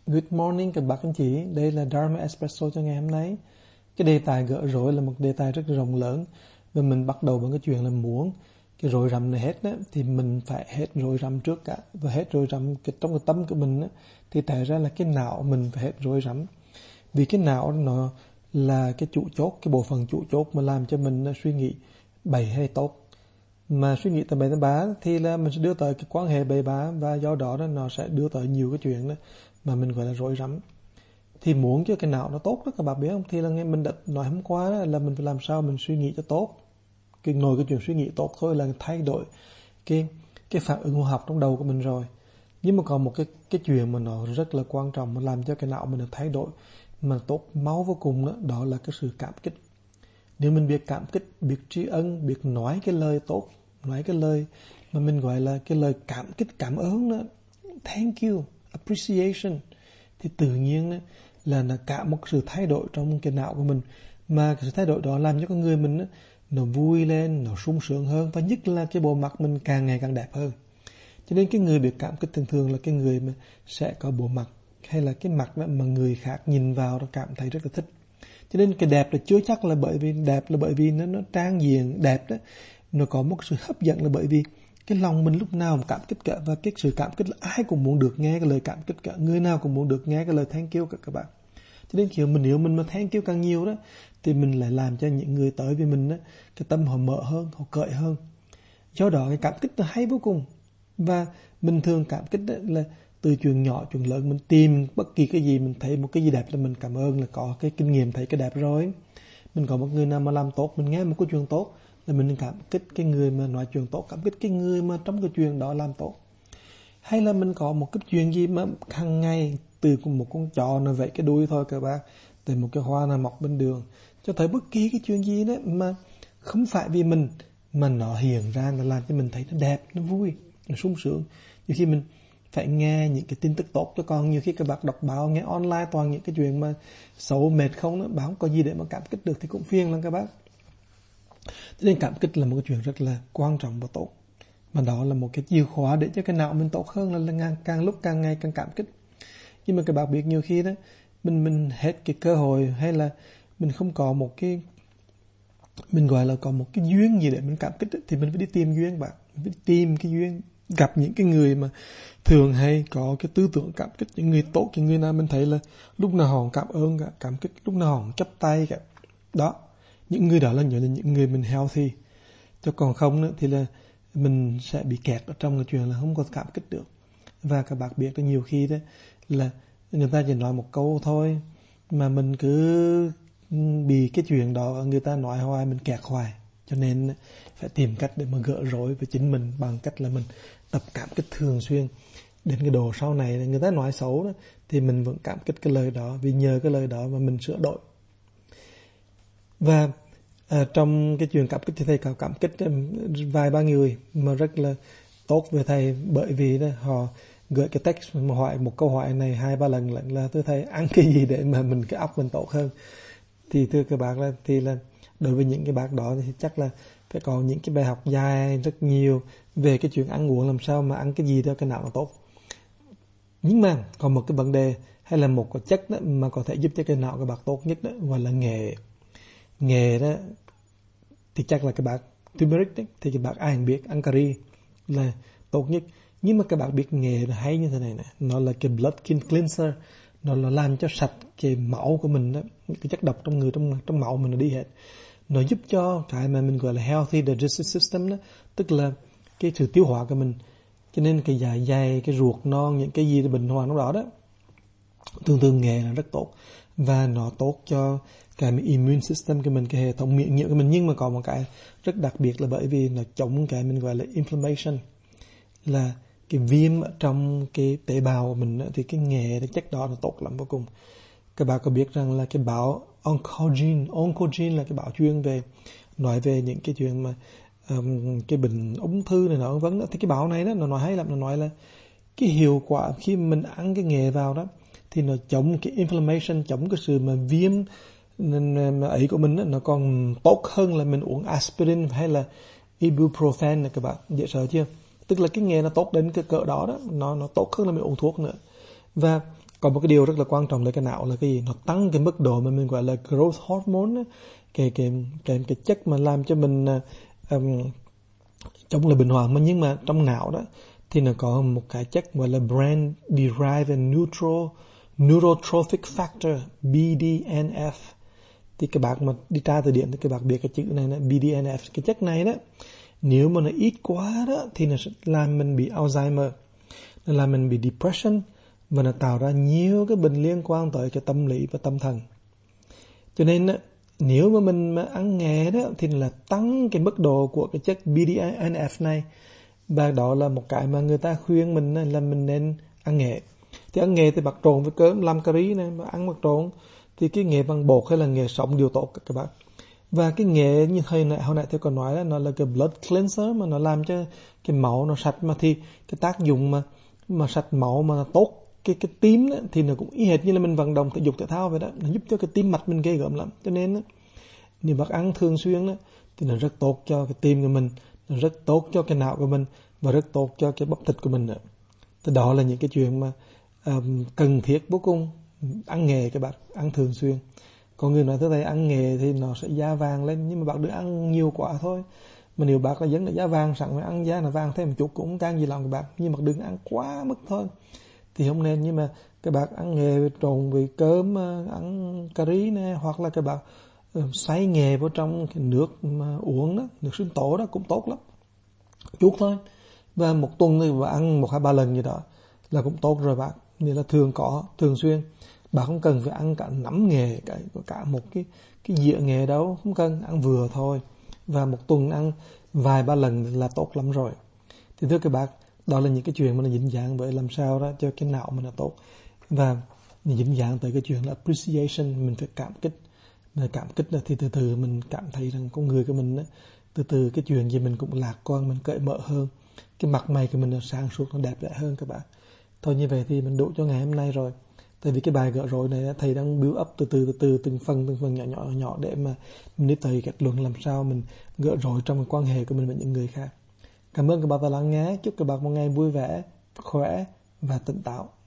Good morning các bác anh chị, đây là Dharma Espresso cho ngày hôm nay. Cái đề tài gỡ rối là một đề tài rất rộng lớn. Và mình bắt đầu bằng cái chuyện là muốn cái rối rắm này hết á, thì mình phải hết rối rắm trước cả. Và hết rối rắm trong cái tâm của mình á, thì tại ra là cái não mình phải hết rối rắm. Vì cái não nó là cái chủ chốt, cái bộ phận chủ chốt mà làm cho mình suy nghĩ bậy hay tốt. Mà suy nghĩ từ bậy tới bá thì là mình sẽ đưa tới cái quan hệ bậy bá, và do đó nó sẽ đưa tới nhiều cái chuyện đó mà mình gọi là rối rắm. Thì muốn cho cái não nó tốt đó các bạn biết không, thì là mình đã nói hôm qua đó, là mình phải làm sao mình suy nghĩ cho tốt. Cái chuyện suy nghĩ tốt thôi là thay đổi cái phản ứng hóa học trong đầu của mình rồi. Nhưng mà còn một cái chuyện mà nó rất là quan trọng mà làm cho cái não mình được thay đổi mà tốt máu vô cùng đó, đó là cái sự cảm kích. Nếu mình biết cảm kích, biết tri ân, biết nói cái lời tốt, nói cái lời mà mình gọi là cái lời cảm kích, cảm ơn đó, thank you, appreciation, thì tự nhiên đó, là cả một sự thay đổi trong cái não của mình. Mà cái sự thay đổi đó làm cho con người mình đó, nó vui lên, nó sung sướng hơn, và nhất là cái bộ mặt mình càng ngày càng đẹp hơn. Cho nên cái người biết cảm kích thường là cái người mà sẽ có bộ mặt hay là cái mặt đó mà người khác nhìn vào nó cảm thấy rất là thích. Cho nên cái đẹp là chưa chắc là bởi vì đẹp, là bởi vì nó trang diện đẹp đó, nó có một sự hấp dẫn là bởi vì cái lòng mình lúc nào mà cảm kích cả. Và cái sự cảm kích là ai cũng muốn được nghe cái lời cảm kích cả, người nào cũng muốn được nghe cái lời thank you cả các bạn. Cho nên nếu mình mà thank you càng nhiều đó, thì mình lại làm cho những người tới với mình đó, cái tâm họ mở hơn, họ cởi hơn. Do đó cái cảm kích nó hay vô cùng. Và mình thường cảm kích đó là từ chuyện nhỏ, chuyện lớn, mình tìm bất kỳ cái gì, mình thấy một cái gì đẹp là mình cảm ơn, là có cái kinh nghiệm thấy cái đẹp rồi. Mình có một người nào mà làm tốt, mình nghe một cái chuyện tốt là mình cảm kích cái người mà nói chuyện tốt, cảm kích cái người mà trong cái chuyện đó làm tốt. Hay là mình có một cái chuyện gì mà hàng ngày, từ một con chó nó vẫy cái đuôi thôi các bạn, từ một cái hoa nào mọc bên đường, cho tới bất kỳ cái chuyện gì đó mà không phải vì mình, mà nó hiện ra là làm cho mình thấy nó đẹp, nó vui, nó sung sướng. Nhiều khi mình phải nghe những cái tin tức tốt, cho con nhiều khi các bạn đọc báo nghe online toàn những cái chuyện mà xấu mệt không đó, báo không có gì để mà cảm kích được thì cũng phiền lắm các bác. Cho nên cảm kích là một cái chuyện rất là quan trọng và tốt, mà đó là một cái chìa khóa để cho cái não mình tốt hơn, là càng lúc càng ngày càng cảm kích. Nhưng mà các bạn biết nhiều khi đó mình hết cái cơ hội, hay là mình không có một cái, mình gọi là có một cái duyên gì để mình cảm kích, thì mình phải đi tìm duyên bạn. Mình phải đi tìm cái duyên, gặp những cái người mà thường hay có cái tư tưởng cảm kích, những người tốt, những người nào mình thấy là lúc nào họ cảm ơn cả, cảm kích, lúc nào họ chắp tay cả. Đó, những người đó là những người mình healthy. Cho còn không nữa thì là mình sẽ bị kẹt ở trong cái chuyện là không có cảm kích được. Và các bạn biết là nhiều khi đó là người ta chỉ nói một câu thôi mà mình cứ bị cái chuyện đó người ta nói hoài, mình kẹt hoài. Cho nên phải tìm cách để mà gỡ rối với chính mình bằng cách là mình tập cảm kích thường xuyên. Đến cái độ sau này người ta nói xấu đó, thì mình vẫn cảm kích cái lời đó, vì nhờ cái lời đó mà mình sửa đổi. Và trong cái chuyện cảm kích thì thầy có cảm kích vài ba người mà rất là tốt về thầy, bởi vì đó, họ gửi cái text mà hỏi một câu hỏi này 2-3 lần là tôi thầy ăn cái gì để mà mình cái óc mình tốt hơn. Thì thưa các bạn là thì là đối với những cái bác đó thì chắc là phải có những cái bài học dài rất nhiều về cái chuyện ăn uống, làm sao mà ăn cái gì cho cái não nó tốt. Nhưng mà còn một cái vấn đề hay là một cái chất đó mà có thể giúp cho cái não các bạn tốt nhất đó, gọi là nghệ đó, thì chắc là các bạn turmeric đấy, thì các bạn ai cũng biết ăn cà ri là tốt nhất. Nhưng mà các bạn biết nghệ là hay như thế này nè, nó là cái blood cleanser, nó là làm cho sạch cái máu của mình đó, cái chất độc trong người, trong máu mình nó đi hết. Nó giúp cho cái mà mình gọi là healthy digestive system đó, tức là cái sự tiêu hóa của mình. Cho nên cái dạ dày, cái ruột non, những cái gì bình hòa trong đó đó, thường nghệ là rất tốt. Và nó tốt cho cái immune system của mình, cái hệ thống miễn nhiễm của mình. Nhưng mà còn một cái rất đặc biệt là bởi vì nó chống cái mình gọi là inflammation, là cái viêm trong cái tế bào của mình đó, thì cái nghệ, cái chất đó nó tốt lắm vô cùng. Các bạn có biết rằng là cái báo Oncogene là cái báo chuyên về nói về những cái chuyện mà cái bệnh ung thư này nọ vân đó. Thì cái báo này đó nó nói hay lắm, nó nói là cái hiệu quả khi mình ăn cái nghệ vào đó thì nó chống cái inflammation, chống cái sự mà viêm ấy của mình đó, nó còn tốt hơn là mình uống aspirin hay là ibuprofen này các bạn, dễ sợ chưa? Tức là cái nghệ nó tốt đến cái cỡ đó đó, nó tốt hơn là mình uống thuốc nữa. Và Còn một cái điều rất là quan trọng là cái não là cái gì? Nó tăng cái mức độ mà mình gọi là growth hormone, cái chất mà làm cho mình chống lại bệnh hoạn. Nhưng mà trong não đó thì nó có một cái chất gọi là brain derived neurotrophic factor, BDNF. Thì các bạn mà đi tra từ điển thì các bạn biết cái chữ này là BDNF. Cái chất này đó, nếu mà nó ít quá đó thì nó sẽ làm mình bị Alzheimer, nó làm mình bị depression, và nó tạo ra nhiều cái bệnh liên quan tới cái tâm lý và tâm thần. Cho nên đó, nếu mà mình mà ăn nghệ đó thì là tăng cái mức độ của cái chất BDNF này. Và đó là một cái mà người ta khuyên mình là mình nên ăn nghệ. Thì ăn nghệ thì bạc trộn với cơm, làm cà ri này, mà ăn bạc trộn thì cái nghệ bằng bột hay là nghệ sống đều tốt các bạn. Và cái nghệ như hồi nãy tôi còn nói đó, nó là cái blood cleanser, mà nó làm cho cái máu nó sạch. Mà thì cái tác dụng mà sạch máu mà tốt cái tim đó, thì nó cũng y hệt như là mình vận động thể dục thể thao vậy đó, nó giúp cho cái tim mạch mình ghê gớm lắm. Cho nên đó, nếu bác ăn thường xuyên đó, thì nó rất tốt cho cái tim của mình, nó rất tốt cho cái não của mình, và rất tốt cho cái bắp thịt của mình nữa. Thì đó là những cái chuyện mà cần thiết vô cùng. Ăn nghệ các bạn, ăn thường xuyên. Có người nói thế này, ăn nghệ thì nó sẽ da vàng lên, nhưng mà bạn đừng ăn nhiều quá thôi. Mà nếu bác là dân là da vàng sẵn, mà ăn da là vàng thêm một chút cũng không can gì lòng các bạn, nhưng mà đừng ăn quá mức thôi thì không nên. Nhưng mà các bạn ăn nghệ trộn với cơm, ăn cà ri này, hoặc là các bạn xay nghệ vào trong cái nước mà uống đó, nước sinh tố đó cũng tốt lắm, chút thôi. Và một tuần thì bạn ăn 1-2-3 lần gì đó là cũng tốt rồi bạn. Nên là thường xuyên. Bạn không cần phải ăn cả nắm nghệ, cả một cái dĩa nghệ đâu, không cần, ăn vừa thôi. Và một tuần ăn vài 3 lần là tốt lắm rồi. Thì thưa các bạn, đó là những cái chuyện mà nó dính dáng với làm sao đó cho cái não mình là tốt. Và dính dáng tới cái chuyện là appreciation, mình phải cảm kích. Mà cảm kích là thì từ từ mình cảm thấy rằng con người của mình đó, từ cái chuyện gì mình cũng lạc quan, mình cởi mở hơn. Cái mặt mày của mình nó sáng suốt, nó đẹp đẽ hơn các bạn. Thôi như vậy thì mình đủ cho ngày hôm nay rồi. Tại vì cái bài gỡ rối này thầy đang build up từ từ từng phần nhỏ để mà mình đi tới kết luận làm sao mình gỡ rối trong cái quan hệ của mình với những người khác. Cảm ơn các bạn đã lắng nghe. Chúc các bạn một ngày vui vẻ, khỏe và tỉnh táo.